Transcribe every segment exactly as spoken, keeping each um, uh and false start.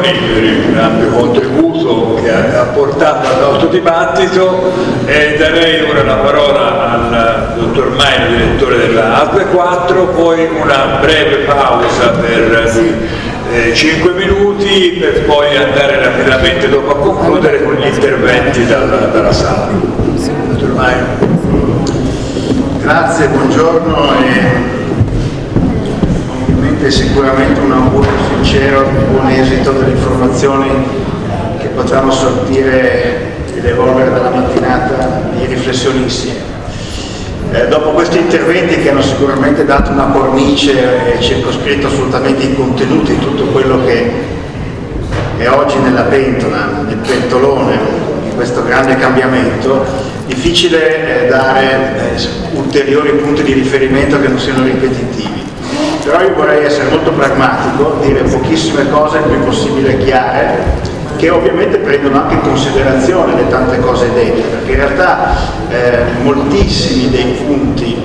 Toni per il ampio contributo che ha portato al nostro dibattito e darei ora la parola al dottor Maino, direttore della A S L E quattro, poi una breve pausa per eh, cinque minuti per poi andare rapidamente dopo a concludere con gli interventi dalla, dalla sala. Dottor Maino. Grazie, buongiorno e sicuramente un augurio sincero di buon esito delle informazioni che potranno sortire ed evolvere dalla mattinata di riflessioni insieme. Eh, dopo questi interventi che hanno sicuramente dato una cornice e circoscritto assolutamente i contenuti di tutto quello che è oggi nella pentola, nel pentolone di questo grande cambiamento, difficile eh, dare eh, ulteriori punti di riferimento che non siano ripetitivi. Però io vorrei essere molto pragmatico, dire pochissime cose il più possibile chiare, che ovviamente prendono anche in considerazione le tante cose dette, perché in realtà eh, moltissimi dei punti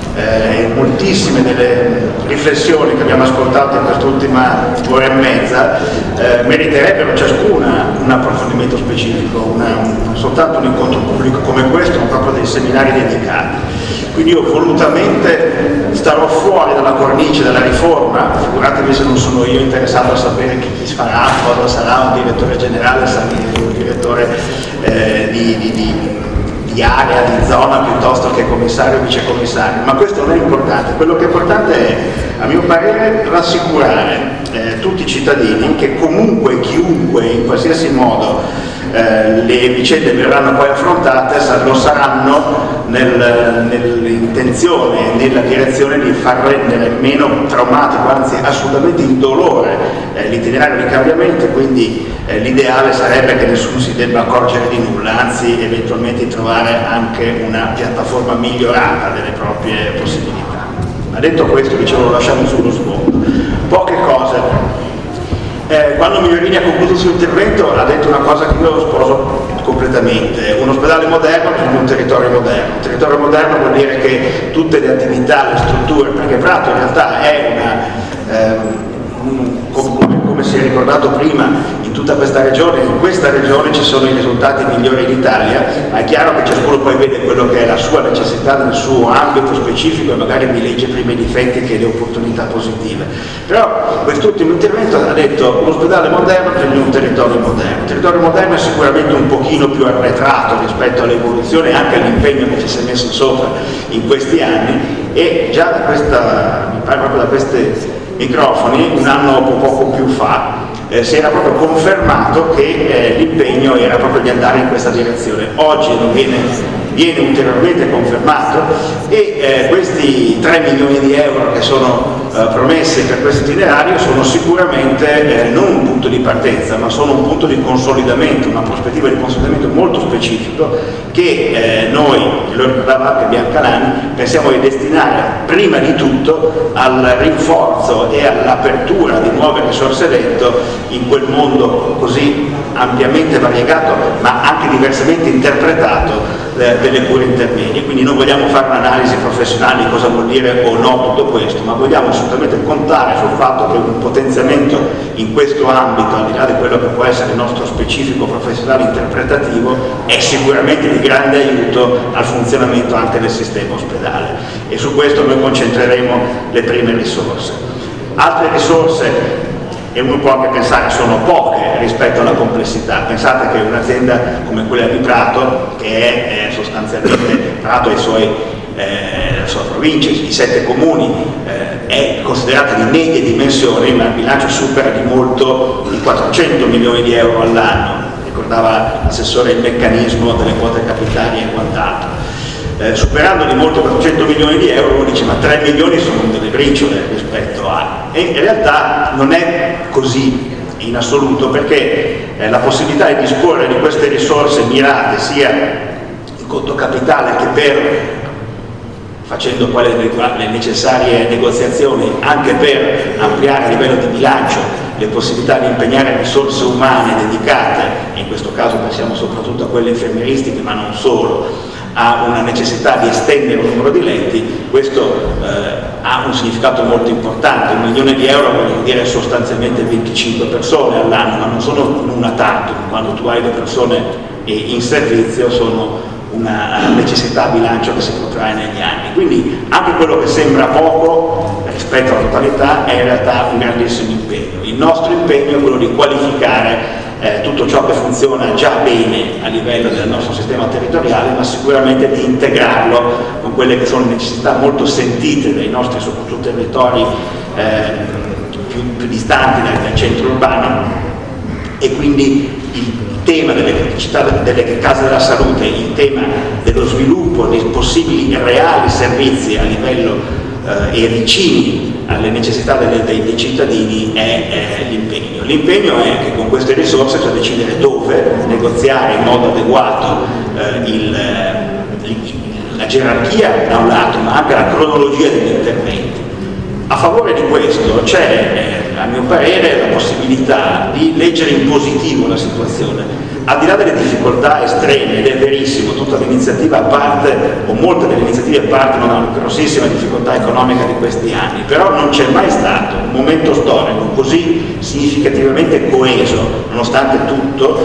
e eh, moltissime delle riflessioni che abbiamo ascoltato in quest'ultima ora e mezza eh, meriterebbero ciascuna un approfondimento specifico, una, un, non soltanto un incontro pubblico come questo, ma proprio dei seminari dedicati. Quindi io volutamente starò fuori dalla cornice della riforma, figuratevi se non sono io interessato a sapere chi, chi farà, cosa sarà un direttore generale, un direttore eh, di, di, di, di area, di zona, piuttosto che commissario o vicecommissario, ma questo non è importante. Quello che è importante è, a mio parere, rassicurare eh, tutti i cittadini che comunque, chiunque, in qualsiasi modo Eh, le vicende verranno poi affrontate, lo saranno nel, nell'intenzione, nella direzione di far rendere meno traumatico, anzi assolutamente indolore eh, l'itinerario di cambiamento, quindi eh, l'ideale sarebbe che nessuno si debba accorgere di nulla, anzi eventualmente trovare anche una piattaforma migliorata delle proprie possibilità. Ma detto questo, dicevo, lo lasciamo sullo sfondo. Poche cose. Eh, quando Migliorini ha concluso il suo intervento ha detto una cosa che io sposo completamente: un ospedale moderno bisogna un territorio moderno. Un territorio moderno vuol dire che tutte le attività, le strutture, perché Prato in realtà è una, eh, un, come, come si è ricordato prima, in tutta questa regione, in questa regione ci sono i risultati migliori d'Italia, ma è chiaro che ciascuno poi vede quello che è la sua necessità nel suo ambito specifico e magari privilegia prima i difetti che le opportunità positive. Però quest'ultimo intervento ha detto: l'ospedale moderno prende un territorio moderno. Il territorio moderno è sicuramente un pochino più arretrato rispetto all'evoluzione e anche all'impegno che ci si è messo sopra in questi anni, e già da questa, mi pare proprio da questi microfoni, un anno o poco più fa, Eh, si era proprio confermato che eh, l'impegno era proprio di andare in questa direzione. Oggi non viene, viene ulteriormente confermato e eh, questi tre milioni di euro che sono eh, promessi per questo itinerario sono sicuramente eh, non un punto di partenza, ma sono un punto di consolidamento, una prospettiva di consolidamento molto specifico che eh, noi, lo ricordava anche Biancalani, pensiamo di destinare prima di tutto al rinforzo e all'apertura di nuove risorse dentro in quel mondo così ampiamente variegato ma anche diversamente interpretato eh, delle cure intermedie. Quindi non vogliamo fare un'analisi professionale di cosa vuol dire o no tutto questo, ma vogliamo assolutamente contare sul fatto che un potenziamento in questo ambito, al di là di quello che può essere il nostro specifico professionale interpretativo, è sicuramente di grande aiuto al funzionamento anche del sistema ospedale, e su questo noi concentreremo le prime risorse. Altre risorse, e uno può anche pensare sono poche rispetto alla complessità. Pensate che un'azienda come quella di Prato, che è eh, sostanzialmente Prato e i suoi, eh, la sua provincia, i sette comuni, eh, è considerata di medie dimensioni, ma il bilancio supera di molto i quattrocento milioni di euro all'anno. Ricordava l'assessore il meccanismo delle quote capitali e quant'altro. Eh, superando di molto quattrocento milioni di euro, uno dice ma tre milioni sono delle briciole rispetto a... E in realtà non è così in assoluto, perché eh, la possibilità di disporre di queste risorse mirate sia in conto capitale che per, facendo poi le, le necessarie negoziazioni, anche per ampliare a livello di bilancio le possibilità di impegnare risorse umane dedicate, e in questo caso pensiamo soprattutto a quelle infermieristiche ma non solo, ha una necessità di estendere il numero di letti. Questo eh, ha un significato molto importante. Un milione di euro vuol dire sostanzialmente venticinque persone all'anno, ma non sono una tantum. Quando tu hai le persone in servizio sono una necessità a bilancio che si protrae negli anni. Quindi anche quello che sembra poco rispetto alla totalità è in realtà un grandissimo impegno. Il nostro impegno è quello di qualificare eh, tutto ciò che funziona già bene a livello del nostro sistema territoriale, ma sicuramente di integrarlo con quelle che sono le necessità molto sentite dai nostri soprattutto territori eh, più, più distanti dal, dal centro urbano, e quindi il tema delle criticità delle case della salute, il tema dello sviluppo dei possibili reali servizi a livello eh, e vicini alle necessità delle, dei, dei cittadini è, è l'impegno. L'impegno è che con queste risorse, cioè decidere dove negoziare in modo adeguato eh, il, il, la gerarchia da un lato, ma anche la cronologia degli interventi. A favore di questo c'è, eh, a mio parere, la possibilità di leggere in positivo la situazione. Al di là delle difficoltà estreme, ed è verissimo, tutta l'iniziativa parte, o molte delle iniziative partono da una grossissima difficoltà economica di questi anni, però non c'è mai stato un momento storico così significativamente coeso, nonostante tutto,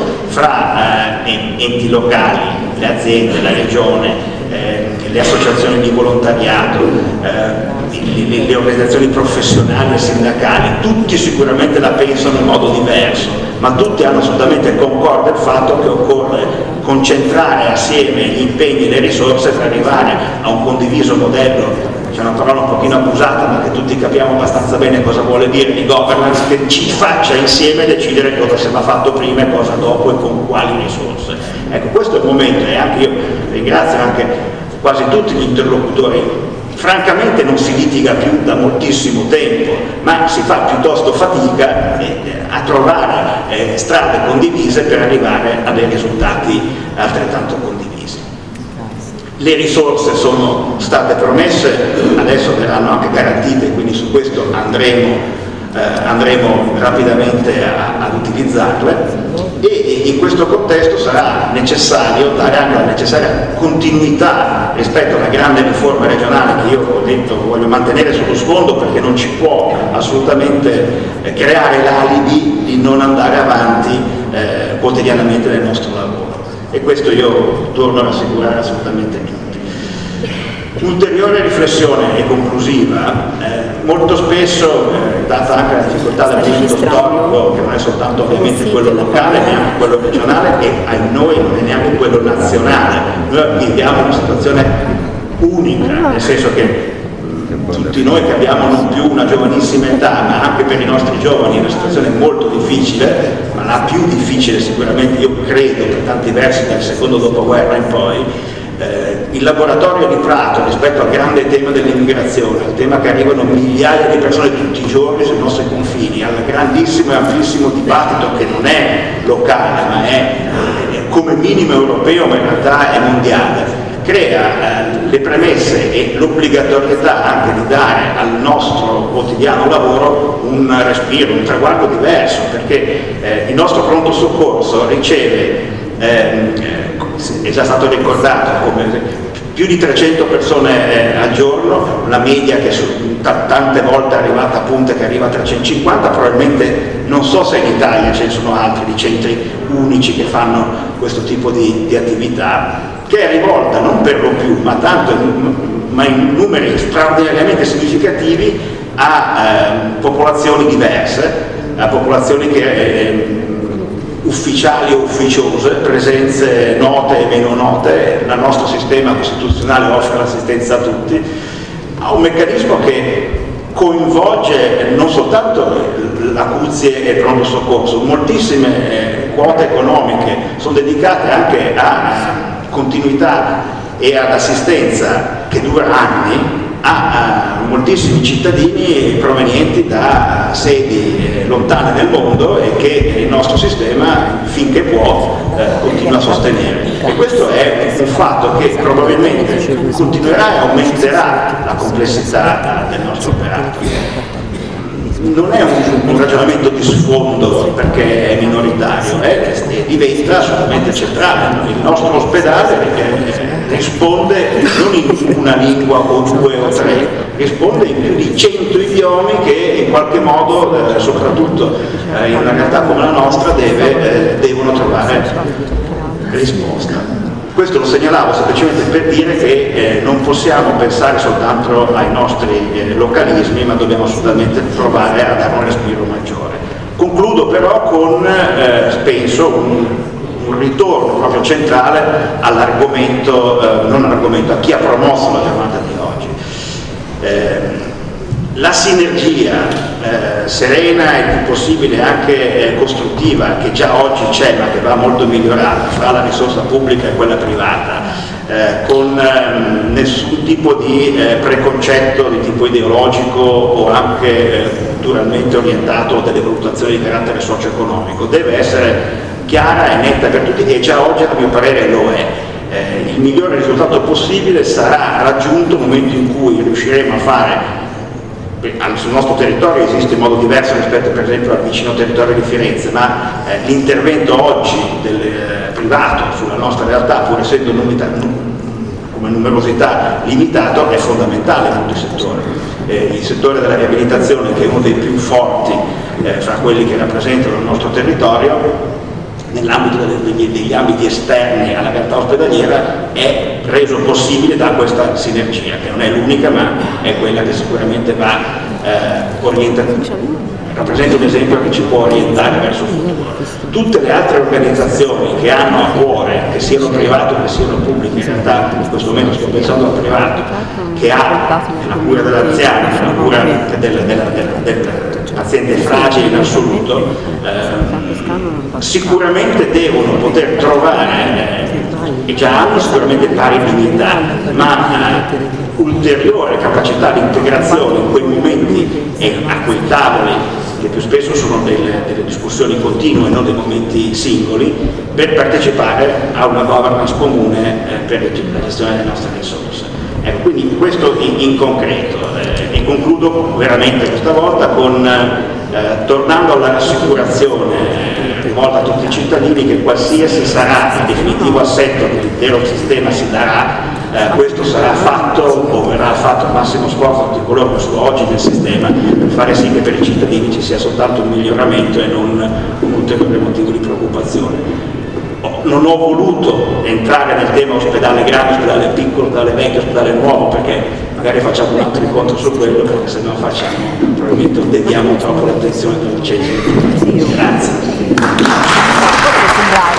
fra eh, enti locali, le aziende, la regione, eh, le associazioni di volontariato, eh, le, le organizzazioni professionali e sindacali. Tutti sicuramente la pensano in modo diverso, ma tutti hanno assolutamente concorde il fatto che occorre concentrare assieme gli impegni e le risorse per arrivare a un condiviso modello, c'è una parola un pochino abusata ma che tutti capiamo abbastanza bene cosa vuole dire, di governance, che ci faccia insieme decidere cosa si va fatto prima e cosa dopo e con quali risorse. Ecco, questo è il momento, e anche io ringrazio anche quasi tutti gli interlocutori. Francamente non si litiga più da moltissimo tempo, ma si fa piuttosto fatica eh, a trovare eh, strade condivise per arrivare a dei risultati altrettanto condivisi. Le risorse sono state promesse, adesso verranno anche garantite, quindi su questo andremo, eh, andremo rapidamente a, ad utilizzarle, e in questo contesto sarà necessario dare anche la necessaria continuità rispetto alla grande riforma regionale che io ho detto voglio mantenere sullo sfondo, perché non ci può assolutamente creare l'alibi di non andare avanti eh, quotidianamente nel nostro lavoro, e questo io torno a rassicurare assolutamente tutti. Ulteriore riflessione e conclusiva, eh, molto spesso, eh, data anche la difficoltà del momento storico, che non è soltanto ovviamente quello locale, neanche quello regionale, e a noi non è neanche quello nazionale, noi viviamo una situazione unica, nel senso che tutti noi che abbiamo non più una giovanissima età, ma anche per i nostri giovani è una situazione molto difficile, ma la più difficile sicuramente, io credo, per tanti versi dal secondo dopoguerra in poi. Eh, il laboratorio di Prato rispetto al grande tema dell'immigrazione, al tema che arrivano migliaia di persone tutti i giorni sui nostri confini, al grandissimo e amplissimo dibattito che non è locale ma è eh, come minimo europeo, ma in realtà è mondiale, crea eh, le premesse e l'obbligatorietà anche di dare al nostro quotidiano lavoro un respiro, un traguardo diverso, perché eh, il nostro pronto soccorso riceve eh, è già stato ricordato come più di trecento persone eh, al giorno, la media che su, tante volte è arrivata a punte che arriva a trecentocinquanta, probabilmente non so se in Italia ce ne sono altri di centri unici che fanno questo tipo di, di attività, che è rivolta non per lo più, ma tanto ma in numeri straordinariamente significativi a eh, popolazioni diverse, a popolazioni che eh, ufficiali o ufficiose, presenze note e meno note. Il nostro sistema costituzionale offre l'assistenza a tutti, ha un meccanismo che coinvolge non soltanto l'acuzie e il pronto soccorso, moltissime eh, quote economiche sono dedicate anche a continuità e ad assistenza che dura anni a, a moltissimi cittadini provenienti da sedi lontane nel mondo e che il nostro sistema, finché può, eh, continua a sostenere. E questo è un fatto che probabilmente continuerà e aumenterà la complessità del nostro operato. Non è un, un ragionamento di sfondo perché è minoritario, eh, diventa assolutamente centrale. Il nostro ospedale è risponde non in una lingua o due o tre, risponde in più di cento idiomi che in qualche modo, eh, soprattutto eh, in una realtà come la nostra, deve, eh, devono trovare risposta. Questo lo segnalavo semplicemente per dire che eh, non possiamo pensare soltanto ai nostri eh, localismi, ma dobbiamo assolutamente provare a dare un respiro maggiore. Concludo però con, eh, penso, un, un ritorno proprio centrale all'argomento, eh, non all'argomento, a chi ha promosso la giornata di oggi. Eh, la sinergia eh, serena e più possibile anche eh, costruttiva, che già oggi c'è ma che va molto migliorata fra la risorsa pubblica e quella privata, eh, con eh, nessun tipo di eh, preconcetto di tipo ideologico o anche eh, culturalmente orientato a delle valutazioni di carattere socio-economico, deve essere chiara e netta per tutti, e già oggi a mio parere lo è. Eh, il migliore risultato possibile sarà raggiunto nel momento in cui riusciremo a fare, sul nostro territorio esiste in modo diverso rispetto per esempio al vicino territorio di Firenze, ma eh, l'intervento oggi del eh, privato sulla nostra realtà, pur essendo numita, come numerosità limitato, è fondamentale in tutti i settori. Eh, il settore della riabilitazione, che è uno dei più forti eh, fra quelli che rappresentano il nostro territorio, nell'ambito degli, degli ambiti esterni alla realtà ospedaliera, è reso possibile da questa sinergia, che non è l'unica ma è quella che sicuramente va eh, orientata, rappresenta un esempio che ci può orientare verso il futuro. Tutte le altre organizzazioni che hanno a cuore, che siano private o che siano pubbliche, in realtà in questo momento sto pensando al privato, che ha la cura dell'anziano, la cura del, del, del, del paziente fragile in assoluto, eh, sicuramente devono poter trovare, eh, e già hanno sicuramente pari dignità, ma eh, ulteriore capacità di integrazione in quei momenti e a quei tavoli, che più spesso sono delle, delle discussioni continue, non dei momenti singoli, per partecipare a una governance comune eh, per la gestione delle nostre risorse. Ecco, quindi questo in, in concreto, eh, e concludo veramente questa volta con, eh, tornando alla rassicurazione eh, rivolta a tutti i cittadini, che qualsiasi sarà il definitivo assetto che l'intero sistema si darà, eh, questo sarà fatto o verrà fatto al massimo sforzo di tutti coloro che sono oggi nel sistema, per fare sì che per i cittadini ci sia soltanto un miglioramento e non un ulteriore motivo di preoccupazione. Non ho voluto entrare nel tema ospedale grande, ospedale piccolo, ospedale vecchio, ospedale nuovo, perché magari facciamo un altro incontro su quello, perché se no facciamo, probabilmente dediamo troppo l'attenzione al centro. Grazie.